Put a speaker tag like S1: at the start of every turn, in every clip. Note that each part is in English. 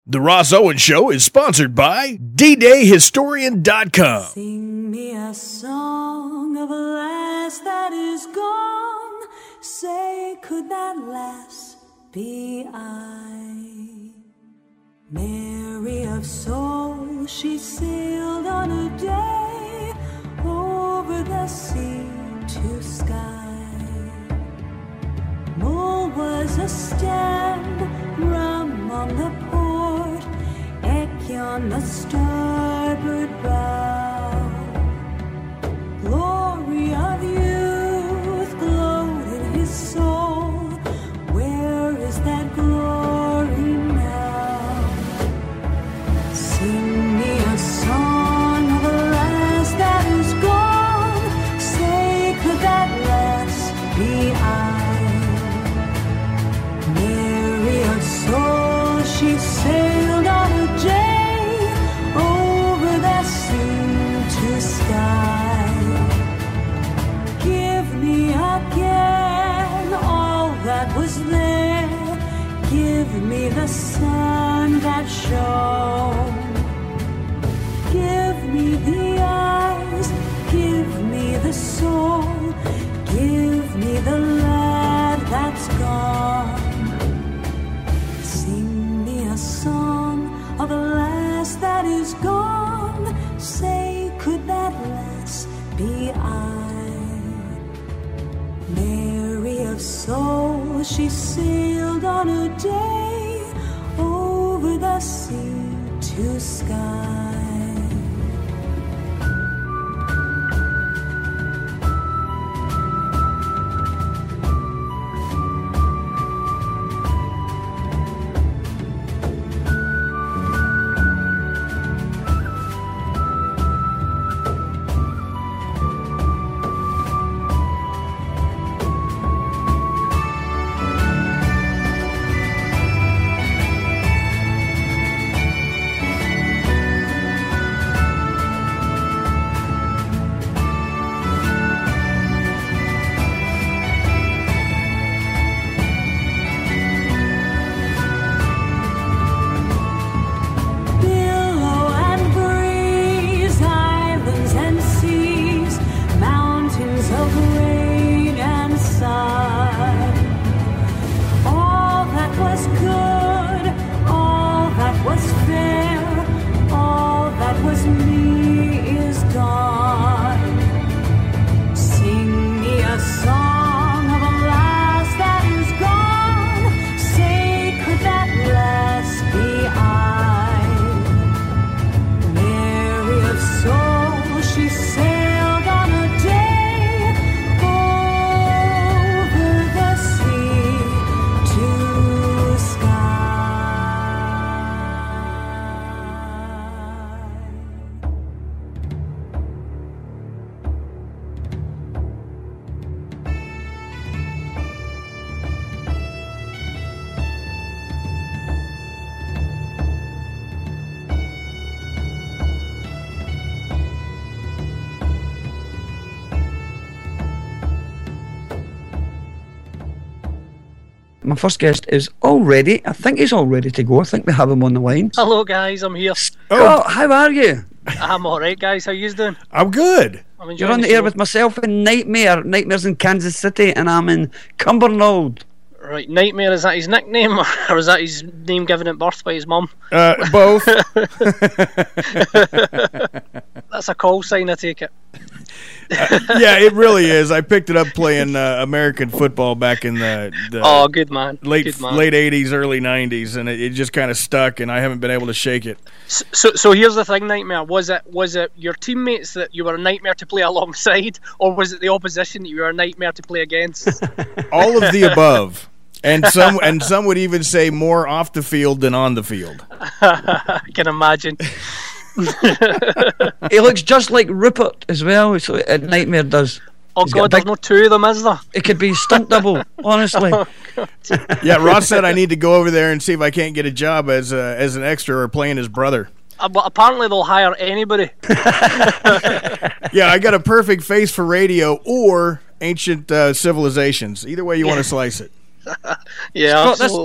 S1: The Ross Owens Show is sponsored by DDayHistorian.com.
S2: Sing me a song of a lass that is gone. Say, could that lass be I? Mary of soul, she sailed on a day over the sea to sky. Mull was a stand, rum on the port, Eck on the starboard bow. Glory of youth glowed in his soul. Where is that glory now? Sing me a song of a lass that is gone. Say, could that lass be I? Mary of soul, she sailed on a day over the sea to sky. Give me again all that was there. Give me the sun that shone. Give me the eyes, give me the soul. Give me the lad that's gone. Sing me a song of a lass that is gone. Say, could that lass be I? Mary of soul, she sailed on a day over the sea to sky.
S3: My first guest is all ready. I think he's all ready to go. I think we have him on the line.
S4: Hello guys, I'm here.
S3: Oh, how are you?
S4: I'm alright guys, how you doing?
S1: I'm good.
S3: You're on the air with myself in Nightmare. Nightmare's in Kansas City and I'm in Cumbernauld.
S4: Right, Nightmare, is that his nickname or is that his name given at birth by his mum?
S1: Both.
S4: That's a call sign, I take it.
S1: Yeah, it really is. I picked it up playing American football back in the
S4: oh, good man.
S1: late
S4: Good man.
S1: 80s, early 90s, and it just kind of stuck, and I haven't been able to shake it.
S4: So here's the thing, Nightmare. Was it your teammates that you were a nightmare to play alongside, or was it the opposition that you were a nightmare to play against?
S1: All of the above. And some would even say more off the field than on the field.
S4: I can imagine.
S3: He looks just like Rupert as well, so Nightmare does.
S4: Oh God, there's no two of them, is there?
S3: It could be stunt double, honestly.
S4: Oh, God.
S1: Yeah, Ross said I need to go over there and see if I can't get a job as an extra or playing his brother.
S4: But apparently they'll hire anybody.
S1: Yeah, I got a perfect face for radio or ancient civilizations. Either way you want to slice it.
S4: Yeah,
S3: Scott,
S4: absolutely.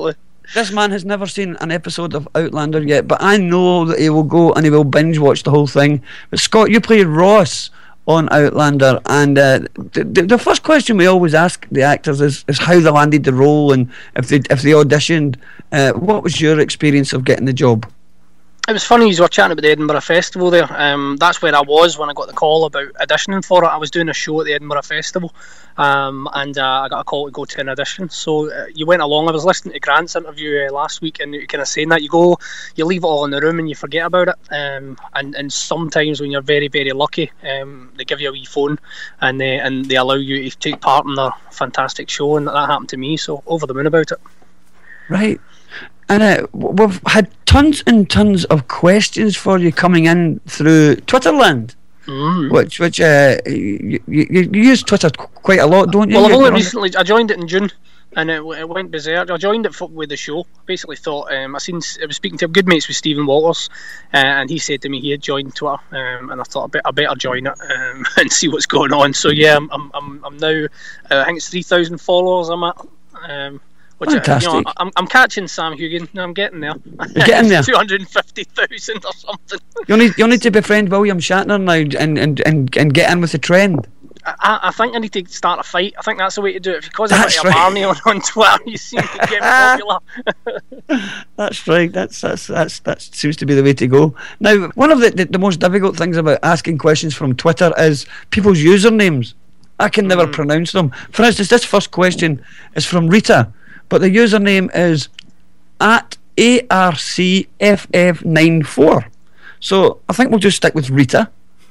S3: This man has never seen an episode of Outlander yet, but I know that he will go and he will binge watch the whole thing. But Scott, you played Ross on Outlander, and the first question we always ask the actors is how they landed the role, and if they auditioned. What was your experience of getting the job?
S4: It was funny, you were chatting about the Edinburgh Festival there. That's where I was when I got the call about auditioning for it. I was doing a show at the Edinburgh Festival, and I got a call to go to an audition. So you went along. I was listening to Grant's interview last week, and you kind of saying that you leave it all in the room and you forget about it. And sometimes when you're very, very lucky, they give you a wee phone and they allow you to take part in their fantastic show, and that happened to me. So over the moon about it.
S3: Right. And we've had tons and tons of questions for you coming in through Twitterland, which you use Twitter quite a lot, don't you?
S4: Well, I've only recently, I joined it in June, and it went berserk. I joined it with the show. Basically thought, I was speaking to good mates with Stephen Walters, and he said to me he had joined Twitter, and I thought I better join it and see what's going on. So yeah, I'm now, I think it's 3,000 followers I'm at. Which,
S3: fantastic.
S4: I'm catching Sam Hugan. No, I'm getting there.
S3: You're getting there.
S4: 250,000 or something.
S3: You'll need to befriend William Shatner now and get in with the trend.
S4: I think I need to start a fight. I think that's the way to do it. Because I'm a Barney on Twitter, you seem to get popular.
S3: That's right. That seems to be the way to go. Now, one of the most difficult things about asking questions from Twitter is people's usernames. I can never pronounce them. For instance, this first question is from Rita, but the username is at ARCFF94. So I think we'll just stick with Rita.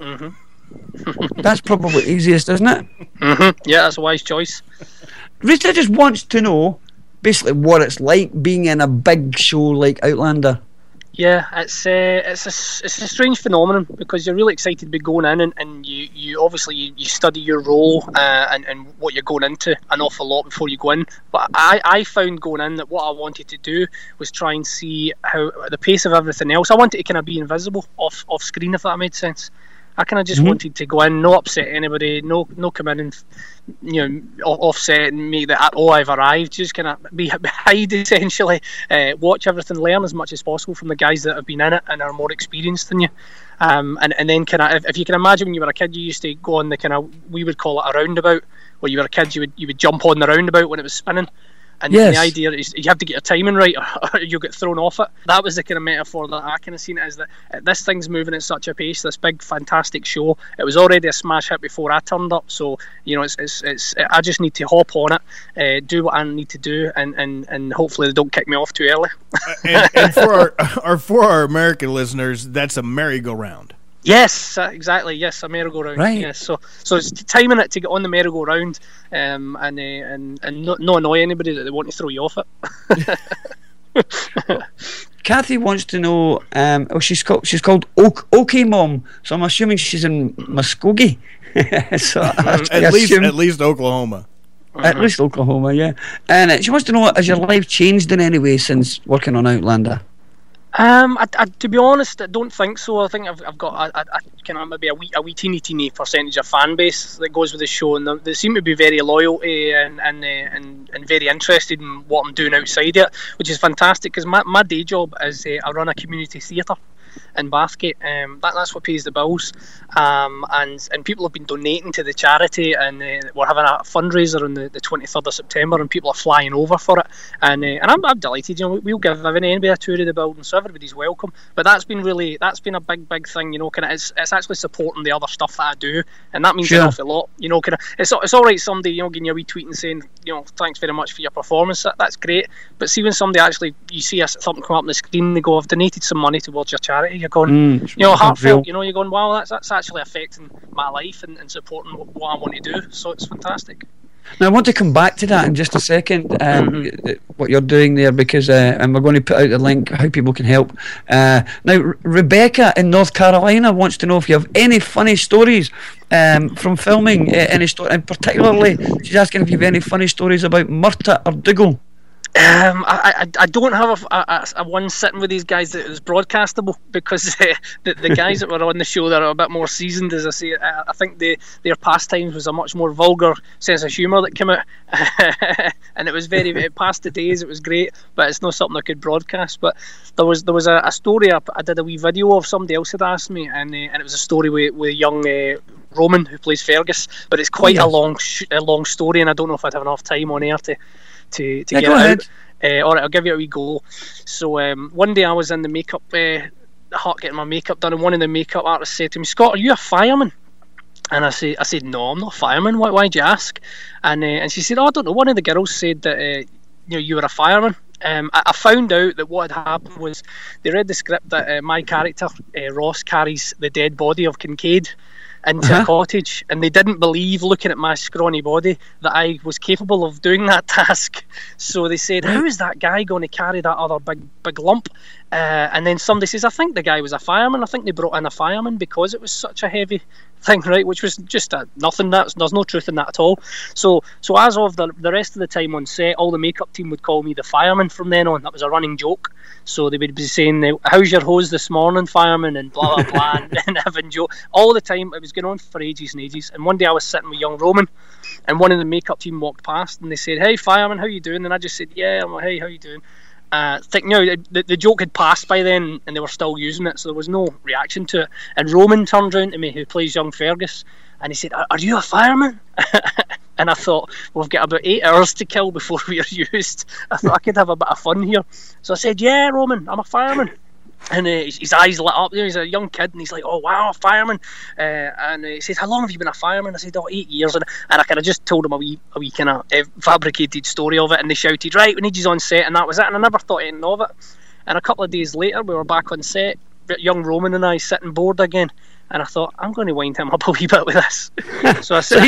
S3: That's probably easiest, isn't it?
S4: Yeah, that's a wise choice.
S3: Rita just wants to know basically what it's like being in a big show like Outlander.
S4: Yeah, it's a strange phenomenon because you're really excited to be going in and you obviously you study your role and what you're going into an awful lot before you go in. But I found going in that what I wanted to do was try and see how the pace of everything else. I wanted to kind of be invisible off screen, if that made sense. I kind of just wanted to go in, no upset anybody, no come in and offset and make that I've arrived. Just kind of hide essentially, watch everything, learn as much as possible from the guys that have been in it and are more experienced than you. And then kind of if you can imagine when you were a kid, you used to go on the kind of, we would call it a roundabout. Where you were a kid, you would jump on the roundabout when it was spinning. And the idea is you have to get your timing right or you'll get thrown off it. That was the kind of metaphor that I kind of seen it as, that this thing's moving at such a pace, this big fantastic show. It was already a smash hit before I turned up, so it's I just need to hop on it, do what I need to do, and hopefully they don't kick me off too early.
S1: and for our American listeners, that's a merry-go-round.
S4: Yes, exactly. Yes, a merry-go-round.
S3: Right.
S4: Yes, so it's timing it to get on the merry-go-round, and not annoy anybody that they want to throw you off it.
S3: Kathy wants to know. She's called OK Mom, so I'm assuming she's in Muskogee. So
S1: at least Oklahoma.
S3: At least Oklahoma, yeah. And she wants to know: has your life changed in any way since working on Outlander?
S4: To be honest, I don't think so. I think I've got a kind of maybe a wee teeny percentage of fan base that goes with the show, and they seem to be very loyal and very interested in what I'm doing outside it, which is fantastic because my day job is I run a community theatre in Bathgate. That's what pays the bills, and people have been donating to the charity, and we're having a fundraiser on the 23rd of September, and people are flying over for it, and I'm delighted. We'll give anybody a tour of the building, so everybody's welcome. But that's been a big thing. Kind of it's actually supporting the other stuff that I do, and that means an awful lot. Kind of it's all right. Somebody giving you a wee tweet and saying thanks very much for your performance. That's great. But see when somebody actually, you see something come up on the screen, they go, I've donated some money towards your charity. You're going, heartfelt. You're going, wow, that's actually affecting my life and supporting what I want to do. So it's fantastic.
S3: Now I want to come back to that in just a second, what you're doing there, because and we're going to put out the link how people can help. Now Rebecca in North Carolina wants to know if you have any funny stories from filming any story, and particularly she's asking if you have any funny stories about Murtagh or Dougal.
S4: I don't have a one sitting with these guys that is broadcastable, because the guys that were on the show that are a bit more seasoned, as I say, I think their pastimes was a much more vulgar sense of humour that came out, and it was it passed the days. It was great, but it's not something I could broadcast. But there was a story I did a wee video of. Somebody else had asked me, and it was a story with young Roman, who plays Fergus, but it's quite a long story, and I don't know if I'd have enough time on air to get it out. Alright, I'll give you a wee go. So one day I was in the makeup hut getting my makeup done, and one of the makeup artists said to me, "Scott, are you a fireman?" And I said, "No, I'm not a fireman. Why'd you ask?" And she said, "Oh, I don't know. One of the girls said that you were a fireman." I found out that what had happened was they read the script that my character Ross carries the dead body of Kincaid into a cottage, and they didn't believe, looking at my scrawny body, that I was capable of doing that task. So they said, "How is that guy going to carry that other big lump?" And then somebody says, "I think the guy was a fireman. I think they brought in a fireman because it was such a heavy thing," right? Which was just nothing. There's no truth in that at all. So as of the rest of the time on set, all the makeup team would call me the fireman from then on. That was a running joke. So they would be saying, "How's your hose this morning, fireman?" and blah blah blah, and having joke all the time. It was going on for ages and ages. And one day I was sitting with young Roman, and one of the makeup team walked past, and they said, "Hey, fireman, how you doing?" And I just said, "Yeah." I'm like, "Hey, how you doing?" The joke had passed by then, and they were still using it, so there was no reaction to it. And Roman turned round to me, who plays young Fergus, and he said, "Are you a fireman?" And I thought, we've got about 8 hours to kill before we are used. I thought I could have a bit of fun here. So I said, "Yeah, Roman, I'm a fireman." And his eyes lit up. He's a young kid, and he's like, "Oh wow, a fireman!" And he says, "How long have you been a fireman?" I said, "Oh, 8 years." And I kind of just told him a wee kind of fabricated story of it, and they shouted, "Right, we need you on set," and that was it. And I never thought anything of it. And a couple of days later, we were back on set, young Roman and I sitting bored again. And I thought, I'm going to wind him up a wee bit with this. So he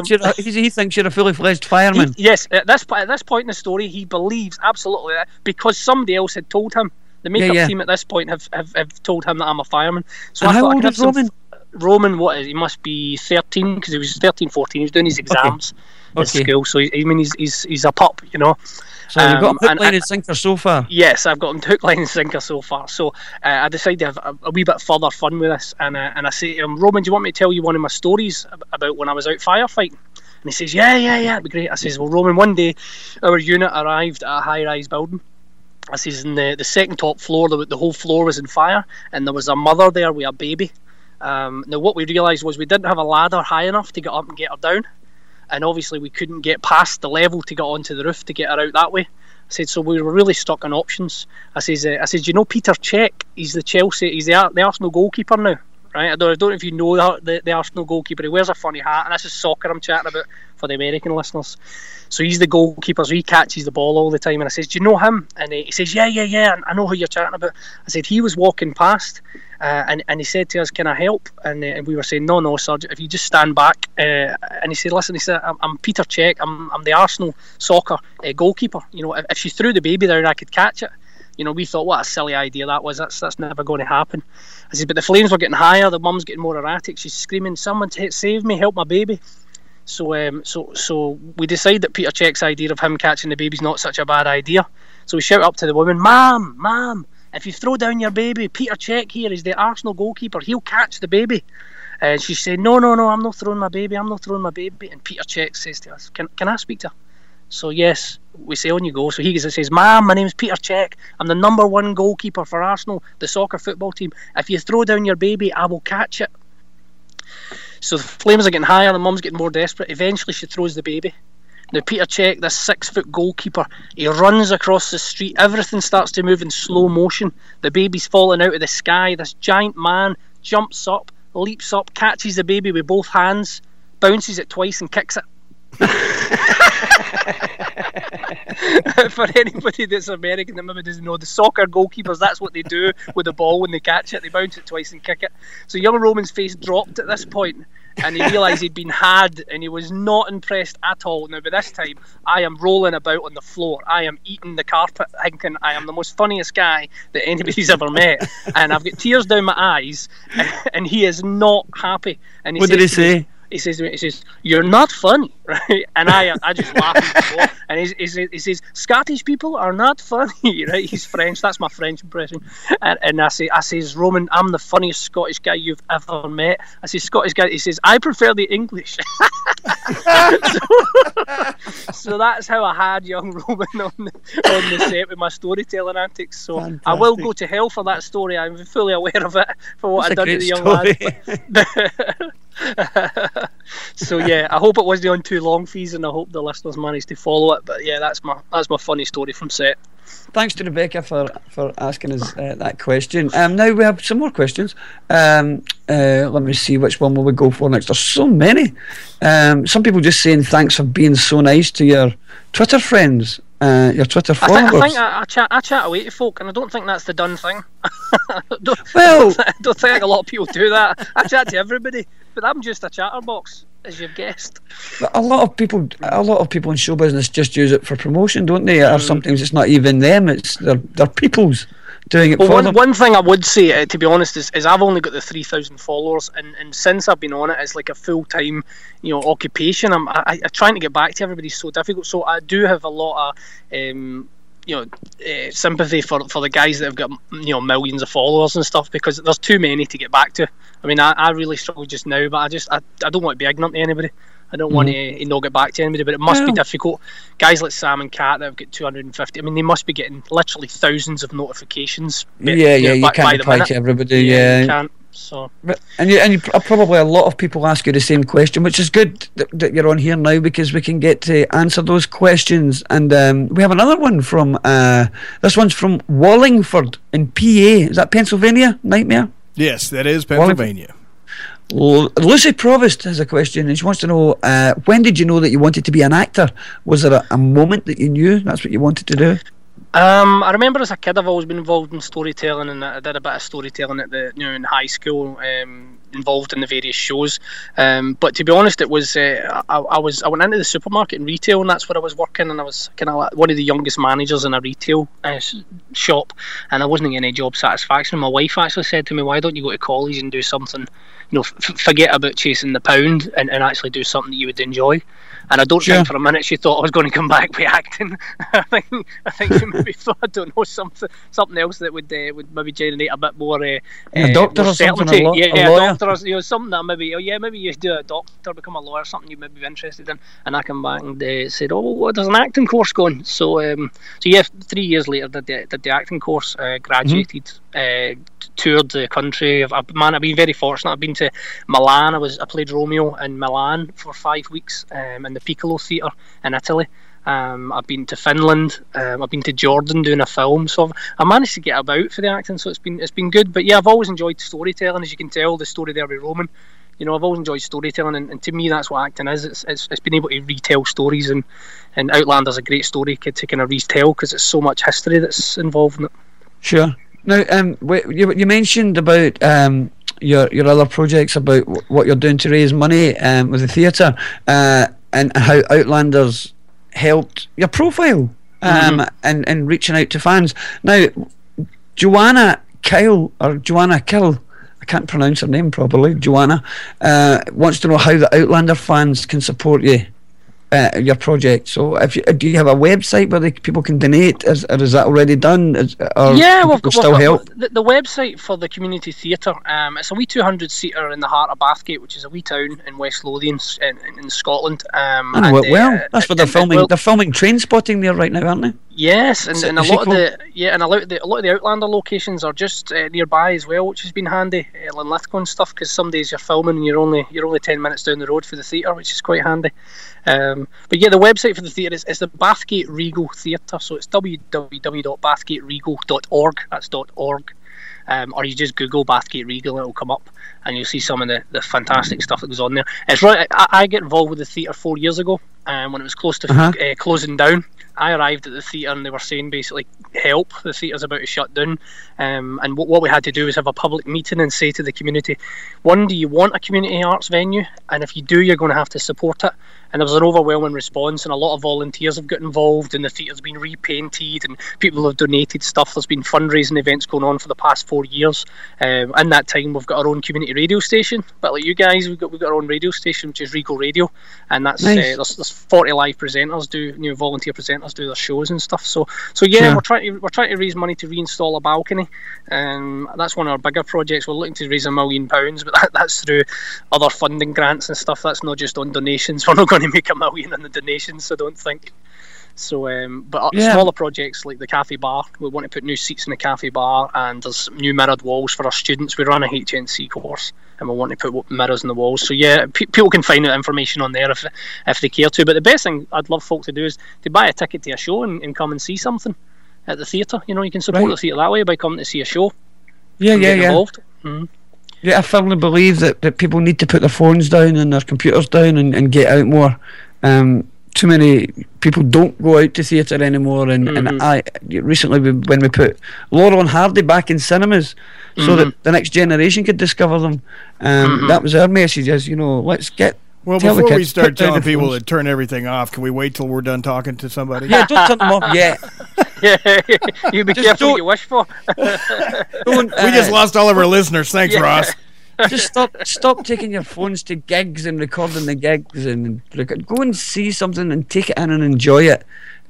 S3: thinks you're a fully fledged fireman.
S4: Yes, at this point in the story, he believes absolutely that, because somebody else had told him. The makeup team at this point have told him that I'm a fireman. So
S3: and how old is Roman?
S4: Roman, he must be 13, because he was 13, 14. He was doing his exams at school. So he's a pup, you know.
S3: So you've got him hook, line and sinker so far?
S4: Yes, I've got him hook, line and sinker so far. So I decided to have a wee bit further fun with this, and I say to him, "Roman, do you want me to tell you one of my stories about when I was out firefighting?" And he says, yeah, it'd be great. I says, "Well, Roman, one day our unit arrived at a high-rise building." I says, "In the second top floor, the whole floor was on fire, and there was a mother there with a baby. Now what we realised was we didn't have a ladder high enough to get up and get her down, and obviously we couldn't get past the level to get onto the roof to get her out that way." I said, "So we were really stuck on options." I says, "You know Peter Cech? He's the Arsenal goalkeeper now, right? I don't know if you know the Arsenal goalkeeper. He wears a funny hat, and this is soccer I'm chatting about for the American listeners. So he's the goalkeeper, so he catches the ball all the time." And I says, "Do you know him?" And he says, yeah, I know who you're chatting about." I said, "He was walking past, and he said to us, 'Can I help?' And we were saying, no, sir, if you just stand back." And he said, "Listen," he said, I'm Peter Cech. I'm the Arsenal soccer goalkeeper. You know, if she threw the baby down, I could catch it." You know, we thought, what a silly idea that was. That's never going to happen. I said, "But the flames were getting higher. The mum's getting more erratic. She's screaming, 'Someone save me! Help my baby!'" So we decide that Peter Cech's idea of him catching the baby's not such a bad idea. So we shout up to the woman, Mom, if you throw down your baby, Peter Cech here is the Arsenal goalkeeper. He'll catch the baby." And she said, No, I'm not throwing my baby. And Peter Cech says to us, Can I speak to her?" So yes, we say, "On you go." So he says, "Ma'am, my name's Peter Cech. I'm the #1 goalkeeper for Arsenal, the soccer football team. If you throw down your baby, I will catch it." So the flames are getting higher, the mum's getting more desperate. Eventually she throws the baby. Now Peter Cech, this 6-foot goalkeeper, he runs across the street. Everything starts to move in slow motion. The baby's falling out of the sky. This giant man jumps up, leaps up, catches the baby with both hands, bounces it twice and kicks it. For anybody that's American that maybe doesn't know, the soccer goalkeepers, that's what they do with the ball when they catch it. They bounce it twice and kick it. So young Roman's face dropped at this point, and he realised he'd been had, and he was not impressed at all. Now by this time, I am rolling about on the floor. I am eating the carpet, thinking I am the most funniest guy that anybody's ever met, and I've got tears down my eyes, and he is not happy. And
S3: what did he say?
S4: he says to me, he says, "You're not funny," right? And I just laugh. And he says, "Scottish people are not funny," right? He's French. That's my French impression. And I says, "Roman, I'm the funniest Scottish guy you've ever met." I say, "Scottish guy." He says, "I prefer the English." So that's how I had young Roman on the set with my storytelling antics. So fantastic. I will go to hell for that story. I'm fully aware of it for what I've done to the young lad. So yeah, I hope it wasn't on too long, fees, and I hope the listeners managed to follow it. But yeah, that's my funny story from set.
S3: Thanks to Rebecca for asking us that question. Now we have some more questions. Let me see, which one will we go for next? There's so many. Some people just saying thanks for being so nice to your Twitter friends, your Twitter followers.
S4: I think I chat away to folk, and I don't think that's the done thing. I don't think a lot of people do that. I chat to everybody, but I'm just a chatterbox, as you've guessed.
S3: But a lot of people in show business just use it for promotion, don't they? Or sometimes it's not even them; it's their people's doing it for them.
S4: One thing I would say, to be honest, is I've only got the 3,000 followers, and since I've been on it, it's like a full-time, occupation. I'm trying to get back to everybody is so difficult. So I do have a lot of sympathy for the guys that have got millions of followers and stuff, because there's too many to get back to. I mean, I really struggle just now, but I don't want to be ignorant to anybody. I don't want to not get back to anybody, but it must be difficult. Guys like Sam and Kat that have got 250, I mean, they must be getting literally thousands of notifications.
S3: You can't reply to everybody. You can't.
S4: So,
S3: and probably a lot of people ask you the same question, which is good that you're on here now, because we can get to answer those questions. And we have another one from this one's from Wallingford in PA. Is that Pennsylvania? Nightmare?
S1: Yes, that is Pennsylvania.
S3: Lucy Provost has a question, and she wants to know, when did you know that you wanted to be an actor? Was there a moment that you knew that's what you wanted to do?
S4: I remember as a kid I've always been involved in storytelling, and I did a bit of storytelling at in high school, involved in the various shows. But to be honest, it was I went into the supermarket and retail, and that's where I was working, and I was kind of like one of the youngest managers in a retail shop, and I wasn't getting any job satisfaction. My wife actually said to me, "Why don't you go to college and do something? Forget about chasing the pound and actually do something that you would enjoy." And I don't think for a minute she thought I was going to come back with acting. I think she maybe thought, I don't know, something else that would maybe generate a bit more
S3: a doctor
S4: more
S3: or something,
S4: a doctor, or something that maybe you do a doctor, become a lawyer, something you maybe be interested in. And I come back and said, "Oh, well, there's an acting course going." So 3 years later did the acting course, graduated, toured the country. I've been very fortunate. I've been to Milan. I played Romeo in Milan for 5 weeks, in the Piccolo Theatre in Italy. I've been to Finland. I've been to Jordan doing a film. So I managed to get about for the acting. So it's been good. But yeah, I've always enjoyed storytelling. As you can tell, the story there with Roman. I've always enjoyed storytelling, and to me that's what acting is. It's been able to retell stories, and Outlander's a great story to kind of retell, because it's so much history that's involved in it.
S3: Sure. Now, you mentioned about your other projects, about what you're doing to raise money with the theatre, and how Outlanders helped your profile and reaching out to fans. Now, Joanna Kill, I can't pronounce her name properly, Joanna, wants to know how the Outlander fans can support you. Your project. So, do you have a website where people can donate? Or is that already done?
S4: We've
S3: still help?
S4: The website for the community theatre. It's a wee 200-seater in the heart of Bathgate, which is a wee town in West Lothian in Scotland.
S3: I know it well. That's where they're filming. They're filming Trainspotting there right now, aren't they?
S4: Yes, and a lot of the Outlander locations are just nearby as well, which has been handy. Linlithgow and stuff, because some days you're filming and you're only 10 minutes down the road for the theatre, which is quite handy. But yeah, the website for the theatre is the Bathgate Regal Theatre, so it's www.bathgateregal.org. That's .org. Or you just Google Bathgate Regal and it'll come up, and you'll see some of the fantastic stuff that goes on there. It's right. I get involved with the theatre 4 years ago. when it was close to closing down. I arrived at the theatre and they were saying basically, help, the theatre's about to shut down. And what we had to do was have a public meeting and say to the community, one, do you want a community arts venue? And if you do, you're going to have to support it. And there was an overwhelming response, and a lot of volunteers have got involved, and the theatre's been repainted, and people have donated stuff. There's been fundraising events going on for the past 4 years. In that time, we've got our own community radio station, but like you guys, we've got our own radio station, which is Regal Radio, and that's
S3: nice.
S4: There's 40 live presenters volunteer presenters do their shows and stuff. So yeah, we're trying to raise money to reinstall a balcony. That's one of our bigger projects. We're looking to raise £1 million, but that's through other funding grants and stuff. That's not just on donations. We're not going to make £1 million on the donations, I don't think. So, but smaller projects like the cafe bar, we want to put new seats in the cafe bar, and there's new mirrored walls for our students. We run a HNC course, and we want to put mirrors in the walls. So yeah, people can find out information on there if they care to. But the best thing I'd love folk to do is to buy a ticket to a show and come and see something at the theatre. You can support the theatre that way by coming to see a show. Yeah. Involved. Mm-hmm.
S3: Yeah, I firmly believe that people need to put their phones down and their computers down and get out more. Too many people don't go out to theatre anymore, and I recently when we put Laurel and Hardy back in cinemas so that the next generation could discover them, that was our message, as let's get.
S1: Well, before we start telling people to turn everything off, can we wait till we're done talking to somebody?
S3: Yeah, don't turn them off yet.
S4: Yeah, you be careful what you wish for.
S3: We
S1: just lost all of our listeners. Thanks, Ross.
S3: Just stop taking your phones to gigs and recording the gigs, and go and see something and take it in and enjoy it,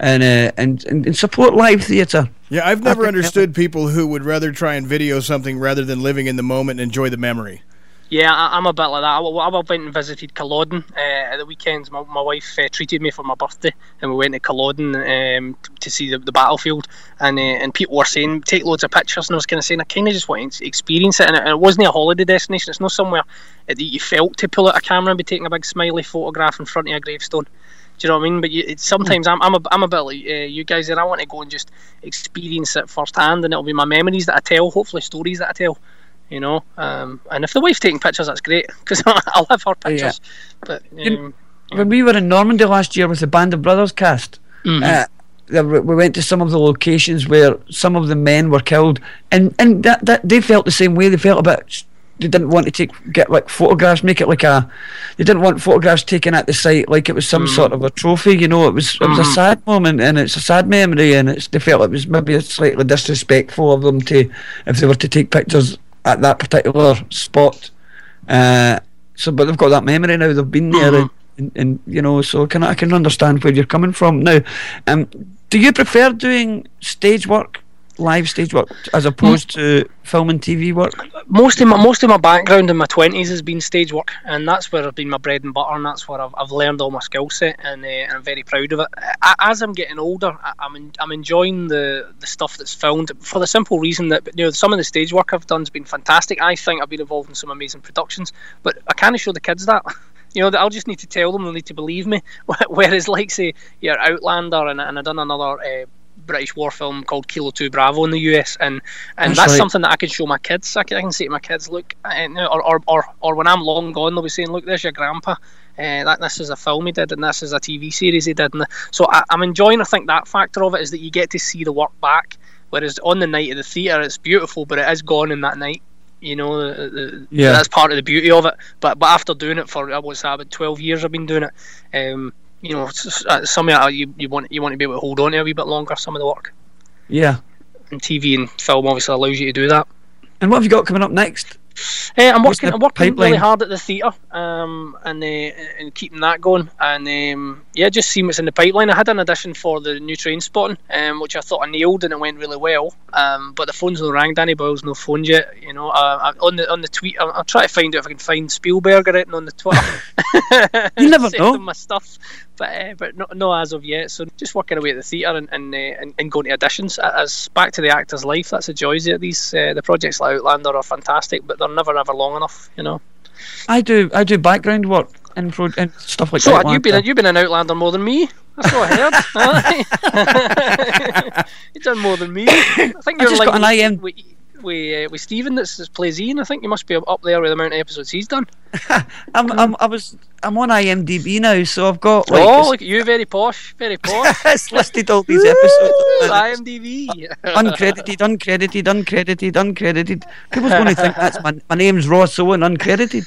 S3: and support live theatre.
S1: Yeah, I've never understood people who would rather try and video something rather than living in the moment and enjoy the memory.
S4: Yeah, I'm a bit like that. I went and visited Culloden at the weekends. My wife treated me for my birthday, and we went to Culloden to see the battlefield. And people were saying, take loads of pictures, and I was kind of saying, I kind of just want to experience it. And it wasn't a holiday destination. It's not somewhere that you felt to pull out a camera and be taking a big smiley photograph in front of a gravestone. Do you know what I mean? But sometimes I'm a bit like you guys, and I want to go and just experience it firsthand, and it'll be my memories that I tell, hopefully stories that I tell. And if the wife's taking pictures, that's great, because I'll have her pictures. But
S3: when we were in Normandy last year with the Band of Brothers cast, we went to some of the locations where some of the men were killed, and that they felt the same way. They felt a bit. They didn't want to get like photographs, make it like they didn't want photographs taken at the site like it was some sort of a trophy. It was a sad moment, and it's a sad memory, and they felt it was maybe slightly disrespectful of them if they were to take pictures at that particular spot. But they've got that memory now. They've been there, and so I can understand where you're coming from. Now, do you prefer doing stage work, live stage work, as opposed to film and TV work?
S4: Most of my background in my 20s has been stage work, and that's where I've been my bread and butter, and that's where I've learned all my skill set, and I'm very proud of it. As I'm getting older, I'm enjoying the stuff that's filmed, for the simple reason that some of the stage work I've done has been fantastic. I think I've been involved in some amazing productions, but I can't show the kids that. I'll just need to tell them, they'll need to believe me. Whereas, like, say, Outlander, and I've done another British war film called Kilo 2 Bravo in the US, and that's right. Something that I can show my kids. I can say to my kids, look, or when I'm long gone, they'll be saying, look, there's your grandpa. This is a film he did, and this is a TV series he did. So I'm enjoying, I think, that factor of it is that you get to see the work back. Whereas on the night of the theatre, it's beautiful, but it is gone in that night. That's part of the beauty of it. But after doing it for about 12 years, I've been doing it. It's something you want to be able to hold on to a wee bit longer, some of the work.
S3: Yeah.
S4: And TV and film obviously allows you to do that.
S3: And what have you got coming up next?
S4: I'm working really hard at the theatre, and keeping that going, and just seeing what's in the pipeline. I had an audition for the new Trainspotting, which I thought I nailed, and it went really well. But the phone's no rang. Danny Boyle's no phoned yet. On the tweet, I'll try to find out if I can find Spielberg or anything on the Twitter.
S3: You never know.
S4: My stuff, but no as of yet. So just working away at the theatre and going to auditions. As back to the actor's life, that's the joys of these. The projects like Outlander are fantastic, but they're never long enough.
S3: I do background work and stuff like that.
S4: So you've been an Outlander more than me. That's what I heard. You've done more than me. I think you're
S3: got an
S4: with Stephen that plays Ian. I think you must be up there with the amount of episodes he's done.
S3: I'm on IMDb now, so I've got
S4: look at you, very posh.
S3: It's listed all these episodes.
S4: IMDb.
S3: uncredited. People's going to think that's my name's Ross Owen, uncredited.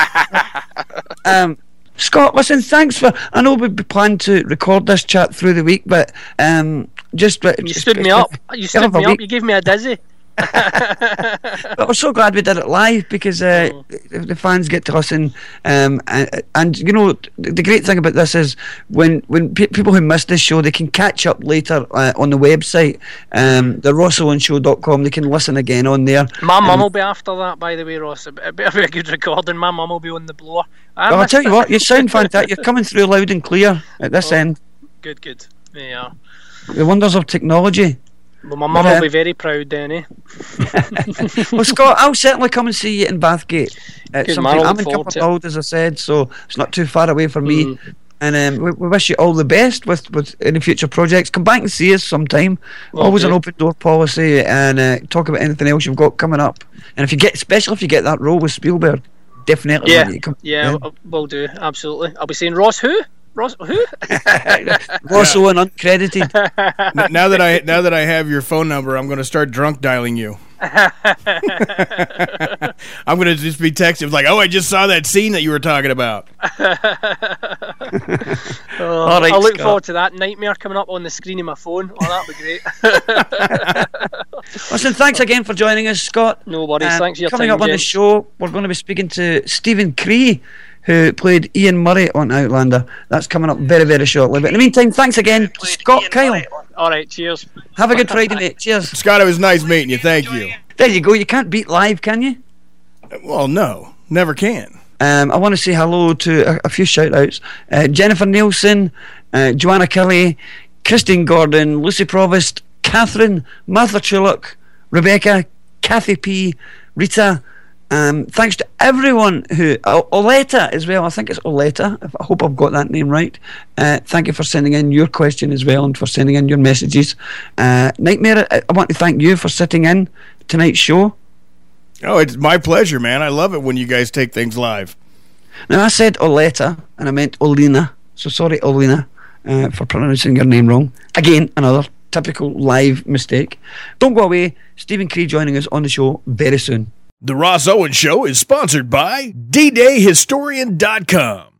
S3: Scott, listen, thanks for. I know we planned to record this chat through the week, but
S4: you stood me up. You stood me up. You gave me a dizzy.
S3: But we're so glad we did it live because the fans get to listen, and you know the great thing about this is when people who miss this show, they can catch up later on the website, the RossOwenShow.com. They can listen again on there.
S4: My mum will be after that, by the way, Ross. It'll be a good recording. My mum will be on the blower.
S3: I'll tell you what, you sound fantastic. You're coming through loud and clear at this end.
S4: Good. Yeah.
S3: The wonders of technology.
S4: Well, my mum will be very proud then, eh?
S3: Well, Scott, I'll certainly come and see you in Bathgate at some point. I'm in Cupperdold, as I said, so it's not too far away from me. And we wish you all the best with any future projects. Come back and see us sometime. Always an open door policy, and talk about anything else you've got coming up. And especially if you get that role with Spielberg, definitely.
S4: Yeah, will do. Absolutely. I'll be saying Ross who? Ross who?
S3: Ross Owen, uncredited.
S1: Now that I have your phone number, I'm going to start drunk dialing you. I'm going to just be texting like, "Oh, I just saw that scene that you were talking about."
S3: All right,
S4: I'll look forward to that nightmare coming up on the screen of my phone. Oh, that'd be great.
S3: Listen, thanks again for joining us, Scott.
S4: No worries. Thanks for your
S3: coming
S4: time,
S3: up on the show, we're going to be speaking to Stephen Cree, who played Ian Murray on Outlander. That's coming up very, very shortly. But in the meantime, thanks again, Scott Kyle.
S4: All right, cheers.
S3: Have a good Friday, mate. Cheers.
S1: Scott, it was nice meeting you. Thank you.
S3: There you go. You can't beat live, can you?
S1: Well, no. Never can.
S3: I want to say hello to a few shout-outs. Jennifer Nielsen, Joanna Kelly, Christine Gordon, Lucy Provost, Catherine, Martha Chullock, Rebecca, Kathy P, Rita. Thanks to everyone who Oleta as well. I think it's Oleta. I hope I've got that name right. Thank you for sending in your question as well and for sending in your messages. Nightmare, I want to thank you for sitting in tonight's show.
S1: Oh, it's my pleasure, man. I love it when you guys take things live.
S3: Now, I said Oleta and I meant Olina, so sorry, Olina, for pronouncing your name wrong. Again, another typical live mistake. Don't go away. Stephen Cree joining us on the show very soon.
S1: The Ross Owen Show is sponsored by DDayHistorian.com.